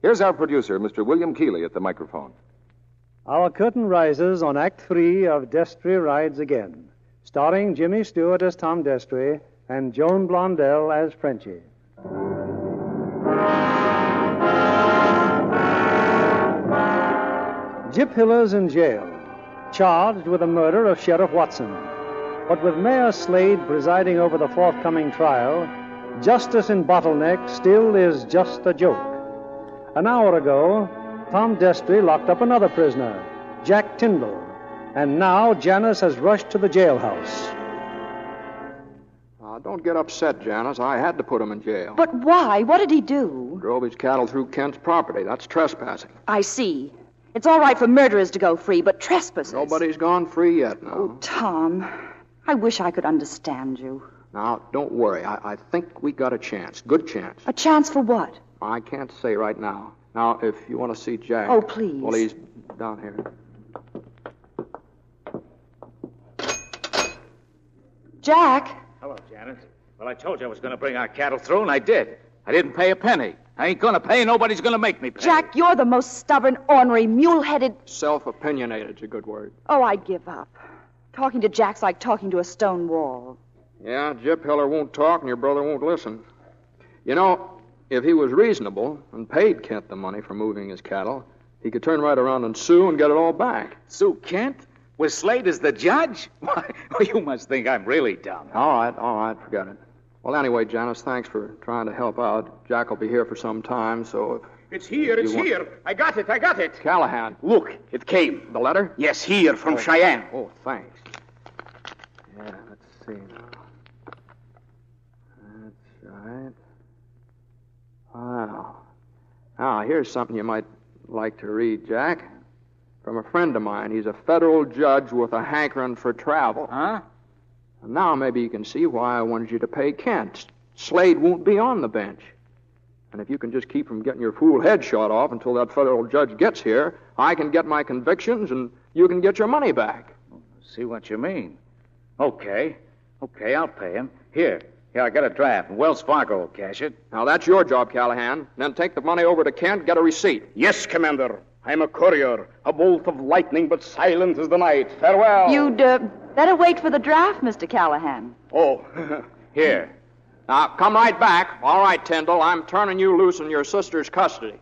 Here's our producer, Mr. William Keeley, at the microphone. Our curtain rises on Act 3 of Destry Rides Again, starring Jimmy Stewart as Tom Destry and Joan Blondell as Frenchie. Jip Hiller's in jail, charged with the murder of Sheriff Watson. But with Mayor Slade presiding over the forthcoming trial, justice in Bottleneck still is just a joke. An hour ago, Tom Destry locked up another prisoner, Jack Tyndall, and now Janice has rushed to the jailhouse. Don't get upset, Janice. I had to put him in jail. But why? What did he do? Drove his cattle through Kent's property. That's trespassing. I see. It's all right for murderers to go free, but trespassers... Nobody's gone free yet, no. Oh, Tom, I wish I could understand you. Now, don't worry. I think we got a chance. Good chance. A chance for what? I can't say right now. Now, if you want to see Jack... Oh, please. Well, he's down here. Jack? Hello, Janice. Well, I told you I was going to bring our cattle through, and I did. I didn't pay a penny. I ain't going to pay. Nobody's going to make me pay. Jack, you're the most stubborn, ornery, mule-headed... Self-opinionated's a good word. Oh, I'd give up. Talking to Jack's like talking to a stone wall. Yeah, Jip Hiller won't talk, and your brother won't listen. You know, if he was reasonable and paid Kent the money for moving his cattle, he could turn right around and sue and get it all back. Sue Kent? With Slade as the judge? Why, you must think I'm really dumb. All right, forget it. Well, anyway, Janice, thanks for trying to help out. Jack will be here for some time, so... It's here. I got it. Callahan. Look, it came. The letter? Yes, here, from Cheyenne. Oh, thanks. Yeah, let's see now. That's right. Wow. Now, here's something you might like to read, Jack. From a friend of mine. He's a federal judge with a hankering for travel. Huh? And now maybe you can see why I wanted you to pay Kent. Slade won't be on the bench. And if you can just keep from getting your fool head shot off until that federal judge gets here, I can get my convictions and you can get your money back. See what you mean. Okay, I'll pay him. Here, I got a draft. Wells Fargo will cash it. Now, that's your job, Callahan. Then take the money over to Kent, get a receipt. Yes, Commander. I'm a courier, a bolt of lightning, but silent as the night. Farewell. You'd better wait for the draft, Mr. Callahan. Oh, here. Now, come right back. All right, Tyndall, I'm turning you loose in your sister's custody.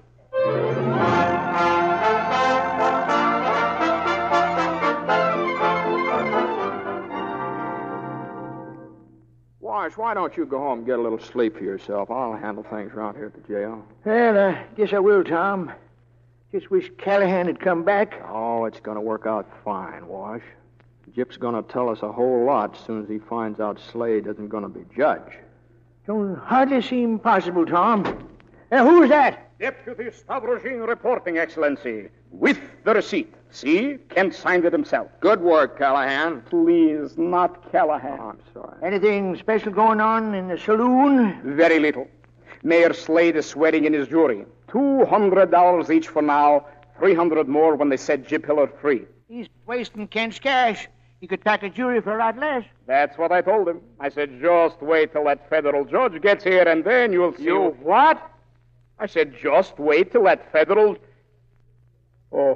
Wash, why don't you go home and get a little sleep for yourself? I'll handle things around here at the jail. Well, I guess I will, Tom. Just wish Callahan had come back. Oh, it's going to work out fine, Wash. Jip's going to tell us a whole lot as soon as he finds out Slade isn't going to be judge. Don't hardly seem possible, Tom. Who's that? Deputy Stavrogin reporting, Excellency. With the receipt. See? Kent signed it himself. Good work, Callahan. Please, not Callahan. Oh, I'm sorry. Anything special going on in the saloon? Very little. Mayor Slade is swearing in his jury. $200 each for now, $300 more when they set Jip Hiller free. He's wasting Kent's cash. He could pack a jury for a lot less. That's what I told him. I said, just wait till that federal judge gets here, and then you'll see... You what? I said, just wait till that federal... Oh,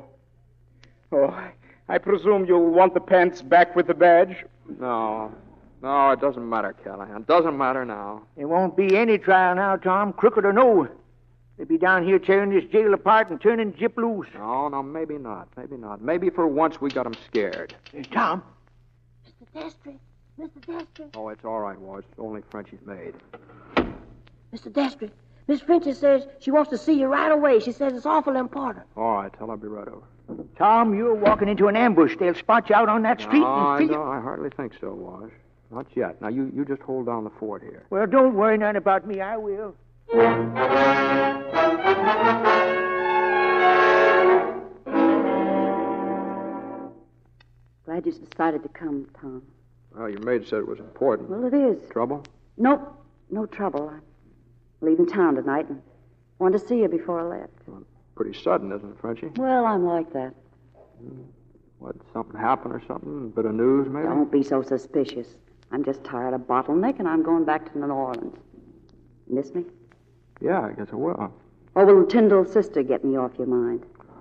I presume you'll want the pants back with the badge? No, it doesn't matter, Callahan. Doesn't matter now. There won't be any trial now, Tom, crooked or no. They'll be down here tearing this jail apart and turning Jip loose. No, maybe not. Maybe for once we got him scared. Tom. Mr. Destry. Oh, it's all right, Ward. It's only Frenchie's maid. Mr. Destry, Miss Frenchie says she wants to see you right away. She says it's awful important. All right, tell her I'll be right over. Tom, you're walking into an ambush. They'll spot you out on that street. I hardly think so, Wash. Not yet. Now, you just hold down the fort here. Well, don't worry none about me. I will. Glad you decided to come, Tom. Well, your maid said it was important. Well, it is. Trouble? Nope, no trouble. I'm leaving town tonight and wanted to see you before I left. Well, pretty sudden, isn't it, Frenchie? Well, I'm like that. What, something happened or something? A bit of news, maybe? Don't be so suspicious. I'm just tired of Bottleneck, and I'm going back to New Orleans. Miss me? Yeah, I guess I will. Or will Tyndall's sister get me off your mind?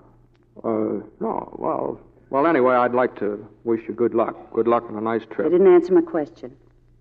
No, well, anyway, I'd like to wish you good luck. Good luck on a nice You trip. didn't answer my question.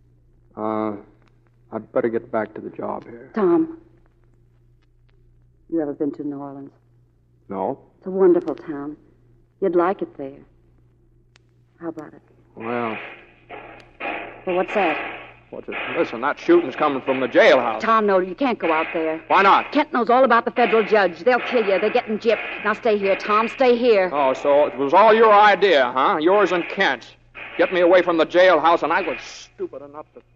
I'd better get back to the job here. Tom, you ever been to New Orleans? No? It's a wonderful town. You'd like it there. How about it? Well, Well, what's that? what's it? Listen, that shooting's coming from the jailhouse. Tom, no, you can't go out there. Why not? Kent knows all about the federal judge. They'll kill you. They're getting gypped. Now stay here, Tom. Stay here. Oh, so it was all your idea, huh? Yours and Kent's. Get me away from the jailhouse, and I was stupid enough to...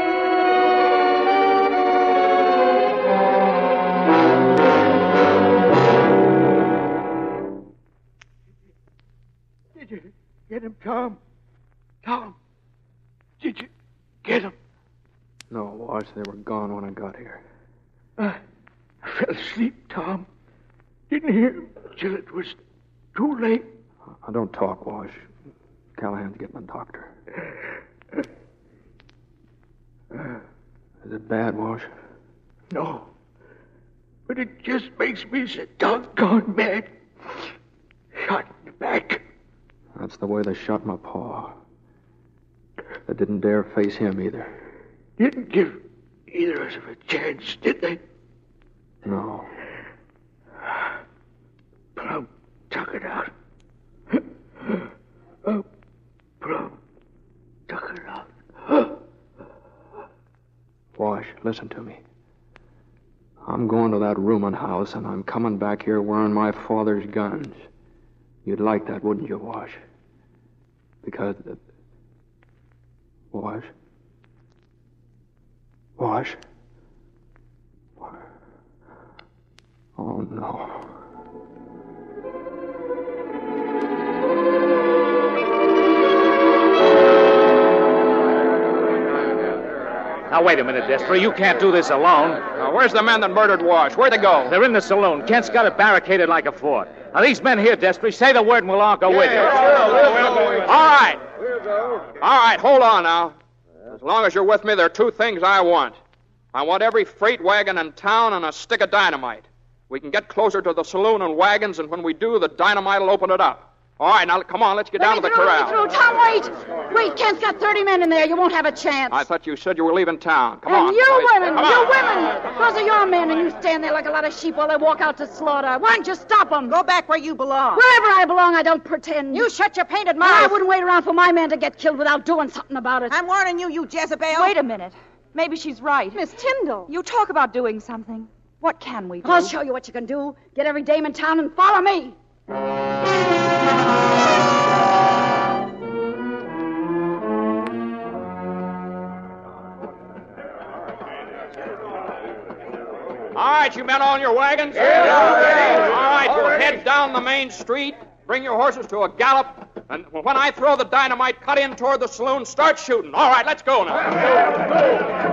Did you get him, Tom? Tom, did you get him? No, Wash, they were gone when I got here. I fell asleep, Tom. Didn't hear him till it was too late. Don't talk, Wash. Callahan's getting a doctor. Is it bad, Wash? No. But it just makes me so doggone mad. Shot in the back. That's the way they shot my paw. They didn't dare face him either. Didn't give either of us a chance, did they? No. Plum took it out. Plum took it out. Wash, listen to me. I'm going to that rooming house, and I'm coming back here wearing my father's guns. You'd like that, wouldn't you, Wash? Because... Wash? Wash? Oh, no. Now, wait a minute, Destry. You can't do this alone. Where's the men that murdered Wash? Where'd they go? They're in the saloon. Kent's got it barricaded like a fort. Now, these men here, Destry, say the word and we'll all go with you. All right. All right, hold on now. As long as you're with me, there are two things I want. I want every freight wagon in town and a stick of dynamite. We can get closer to the saloon and wagons, and when we do, the dynamite will open it up. All right, now, come on, let's get down to the corral. Let me through. Tom, wait. Wait, Kent's got 30 men in there. You won't have a chance. I thought you said you were leaving town. Come and on. you boys. women, Come you on. women. Those are your men, and you stand there like a lot of sheep while they walk out to slaughter. Why don't you stop them? Go back where you belong. Wherever I belong, I don't pretend. You shut your painted And I mouth. wouldn't wait around for my man to get killed without doing something about it. I'm warning you, you Jezebel. Wait a minute. Maybe she's right. Miss Tyndall. You talk about doing something. What can we do? I'll show you what you can do. Get every dame in town and follow me. All right, you men on your wagons? Yeah. All right, we'll head down the main street, bring your horses to a gallop, and when I throw the dynamite, cut in toward the saloon, start shooting. All right, let's go now.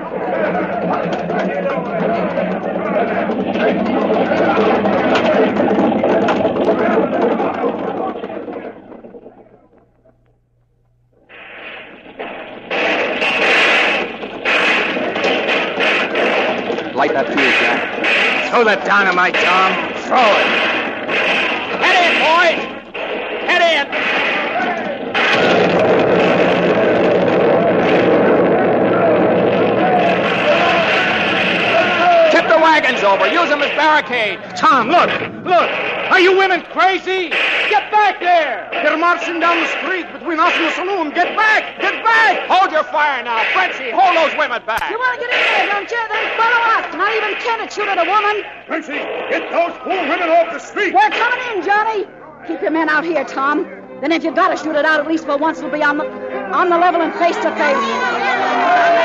Light that fuse, Jack. Throw that dynamite, Tom. Throw it. Head in, boys! Head in! Tip the wagons over. Use them as barricades. Tom, look. Look. Are you women crazy? Get back there. They're marching down the street between us and the saloon. Get back. Get back. Hold your fire now. Frenchie, hold those women back. You want to get in there, don't you? Then follow us. Not even Kent would shoot at a woman. Frenchie, get those fool women off the street. We're coming in, Johnny. Keep your men out here, Tom. Then if you gotta shoot it out, at least for once, it'll be on the level and face to face.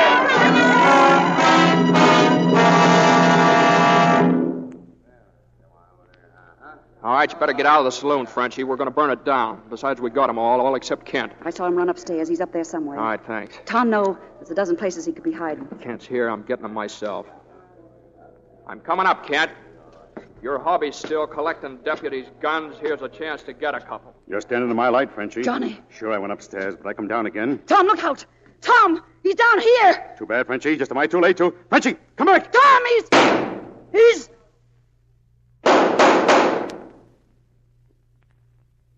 All right, you better get out of the saloon, Frenchie. We're going to burn it down. Besides, we got them all except Kent. I saw him run upstairs. He's up there somewhere. All right, thanks. Tom, no. There's a dozen places he could be hiding. Kent's here. I'm getting them myself. I'm coming up, Kent. Your hobby's still collecting deputies' guns. Here's a chance to get a couple. You're standing in my light, Frenchie. Johnny. Sure, I went upstairs, but I come down again. Tom, look out. Tom, he's down here. Too bad, Frenchie. Just am I too late to... Frenchie, come back! Tom, he's...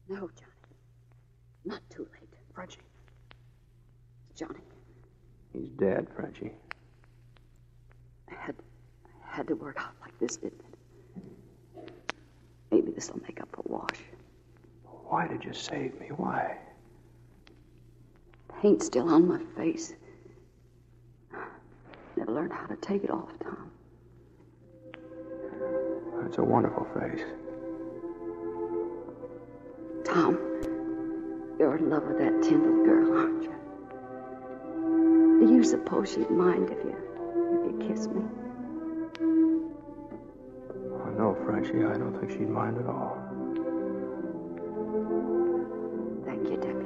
No, Johnny. Not too late. Frenchie. Johnny. He's dead, Frenchie. I had to work out like this, didn't it? Maybe this'll make up for Wash. Why did you save me? Why? Paint's still on my face. Never learned how to take it off, Tom. That's a wonderful face. Tom, you're in love with that Tyndall girl, aren't you? Do you suppose she'd mind if you kissed me? Oh, no, Frenchie, I don't think she'd mind at all. Thank you, Deputy.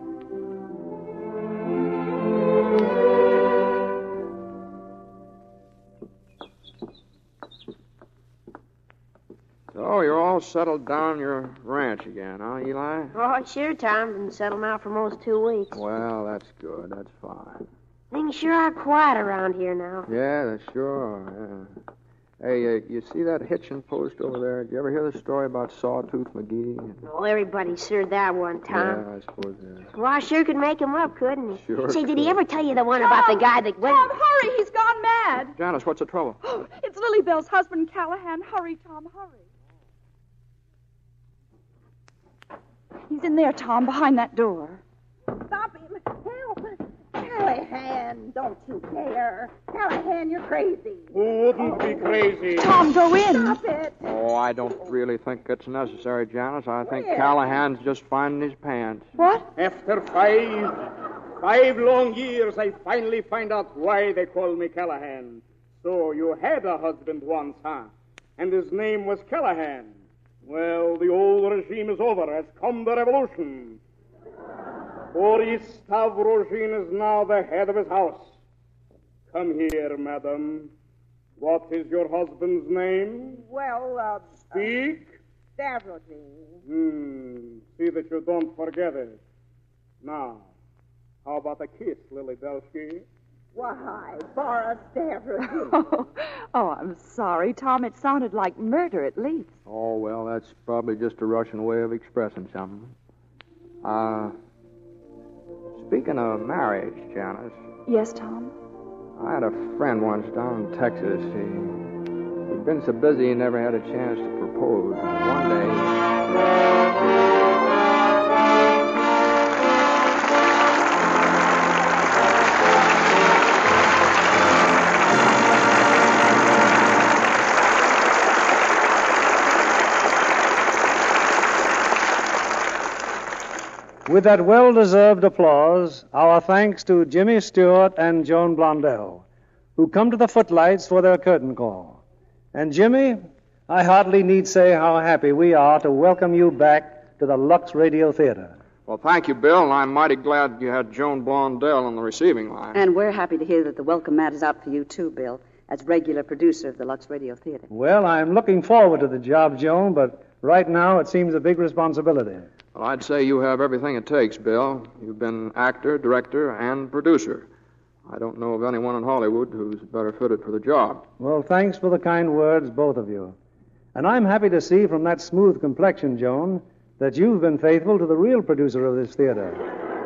So, you're all settled down your ranch again, huh, Eli? Oh, sure, Tom. Been settled now for almost 2 weeks. Well, that's good. That's fine. Things sure are quiet around here now. Yeah, they sure are, yeah. Hey, you see that hitching post over there? Did you ever hear the story about Sawtooth McGee? Well, everybody's heard that one, Tom. Yeah, I suppose, yeah. Well, I sure could make him up, couldn't he? Sure Say, did he could. ever tell you the one about the guy that went... Tom, hurry! He's gone mad. Janice, what's the trouble? Oh, it's Lily Bell's husband, Callahan. Hurry, Tom, hurry. He's in there, Tom, behind that door. Stop him. Help. Callahan, don't you dare. Callahan, you're crazy. Who wouldn't be crazy? Tom, go in. Stop it. Oh, I don't really think it's necessary, Janice. I think Callahan's just finding his pants. What? After 5 long years, I finally find out why they call me Callahan. So you had a husband once, huh? And his name was Callahan. Well, the old regime is over. Has come the revolution. Boris Stavrogin is now the head of his house. Come here, madam. What is your husband's name? Well, Speak. Stavrogin. See that you don't forget it. Now, how about a kiss, Lily Belsky? Why, Boris Stavrogin. Oh, I'm sorry, Tom. It sounded like murder, at least. Oh, well, that's probably just a Russian way of expressing something. Speaking of marriage, Janice, Yes, Tom. I had a friend once down in Texas. He'd been so busy he never had a chance to propose. One day... With that well-deserved applause, our thanks to Jimmy Stewart and Joan Blondell, who come to the Footlights for their curtain call. And Jimmy, I hardly need say how happy we are to welcome you back to the Lux Radio Theater. Well, thank you, Bill, and I'm mighty glad you had Joan Blondell on the receiving line. And we're happy to hear that the welcome mat is out for you, too, Bill, as regular producer of the Lux Radio Theater. Well, I'm looking forward to the job, Joan, but right now it seems a big responsibility. Well, I'd say you have everything it takes, Bill. You've been actor, director, and producer. I don't know of anyone in Hollywood who's better fitted for the job. Well, thanks for the kind words, both of you. And I'm happy to see from that smooth complexion, Joan, that you've been faithful to the real producer of this theater,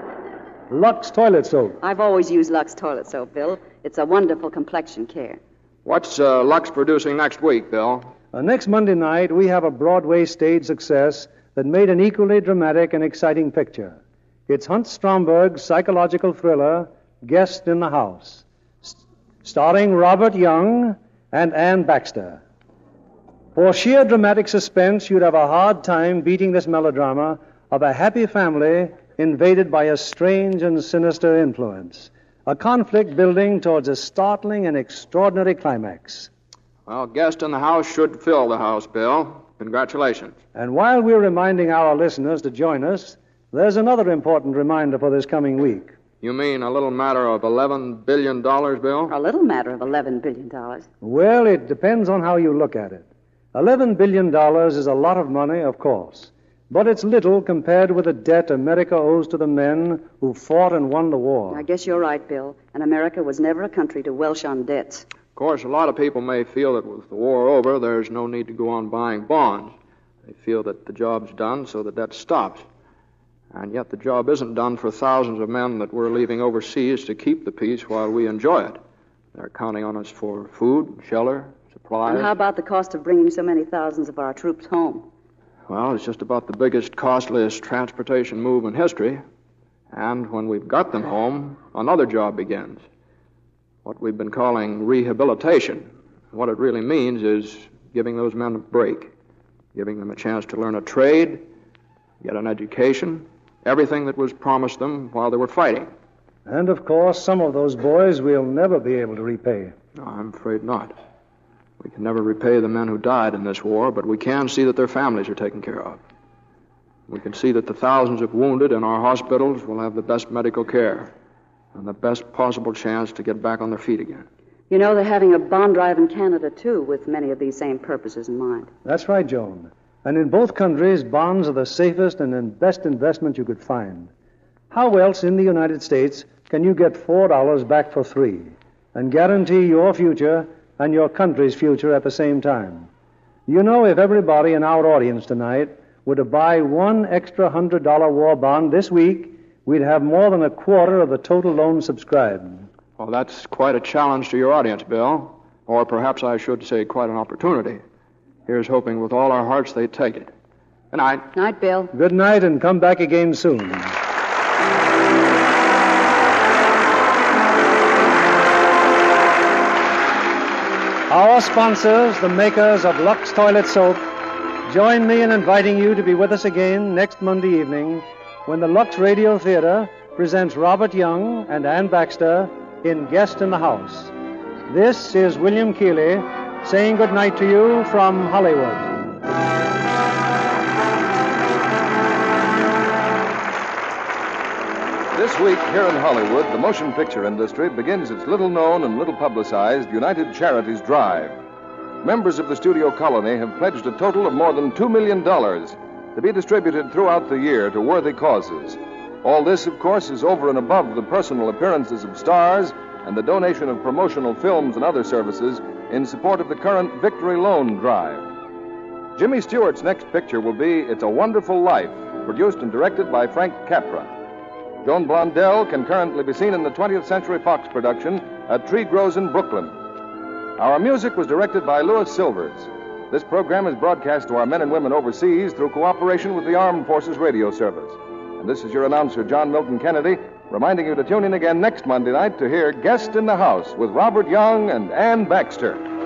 Lux Toilet Soap. I've always used Lux Toilet Soap, Bill. It's a wonderful complexion care. What's Lux producing next week, Bill? Next Monday night, we have a Broadway stage success that made an equally dramatic and exciting picture. It's Hunt Stromberg's psychological thriller, Guest in the House, starring Robert Young and Ann Baxter. For sheer dramatic suspense, you'd have a hard time beating this melodrama of a happy family invaded by a strange and sinister influence, a conflict building towards a startling and extraordinary climax. Well, Guest in the House should fill the house, Bill. Congratulations. And while we're reminding our listeners to join us, there's another important reminder for this coming week. You mean a little matter of $11 billion, Bill? A little matter of $11 billion. Well, it depends on how you look at it. $11 billion is a lot of money, of course, but it's little compared with the debt America owes to the men who fought and won the war. I guess you're right, Bill. And America was never a country to welsh on debts. Of course, a lot of people may feel that with the war over, there's no need to go on buying bonds. They feel that the job's done, so the debt stops. And yet the job isn't done for thousands of men that we're leaving overseas to keep the peace while we enjoy it. They're counting on us for food, shelter, supplies. And how about the cost of bringing so many thousands of our troops home? Well, it's just about the biggest, costliest transportation move in history. And when we've got them home, another job begins. What we've been calling rehabilitation. What it really means is giving those men a break, giving them a chance to learn a trade, get an education, everything that was promised them while they were fighting. And, of course, some of those boys we'll never be able to repay. No, I'm afraid not. We can never repay the men who died in this war, but we can see that their families are taken care of. We can see that the thousands of wounded in our hospitals will have the best medical care and the best possible chance to get back on their feet again. You know, they're having a bond drive in Canada, too, with many of these same purposes in mind. That's right, Joan. And in both countries, bonds are the safest and best investment you could find. How else in the United States can you get $4 back for $3 and guarantee your future and your country's future at the same time? You know, if everybody in our audience tonight were to buy one extra $100 war bond this week, we'd have more than a quarter of the total loan subscribed. Well, that's quite a challenge to your audience, Bill. Or perhaps I should say quite an opportunity. Here's hoping with all our hearts they take it. Good night. Night, Bill. Good night, and come back again soon. Our sponsors, the makers of Lux Toilet Soap, join me in inviting you to be with us again next Monday evening when the Lux Radio Theater presents Robert Young and Ann Baxter in Guest in the House. This is William Keighley saying good night to you from Hollywood. This week here in Hollywood, the motion picture industry begins its little-known and little-publicized United Charities Drive. Members of the studio colony have pledged a total of more than $2 million to be distributed throughout the year to worthy causes. All this, of course, is over and above the personal appearances of stars and the donation of promotional films and other services in support of the current Victory Loan Drive. Jimmy Stewart's next picture will be It's a Wonderful Life, produced and directed by Frank Capra. Joan Blondell can currently be seen in the 20th Century Fox production, A Tree Grows in Brooklyn. Our music was directed by Louis Silvers. This program is broadcast to our men and women overseas through cooperation with the Armed Forces Radio Service. And this is your announcer, John Milton Kennedy, reminding you to tune in again next Monday night to hear Guest in the House with Robert Young and Ann Baxter.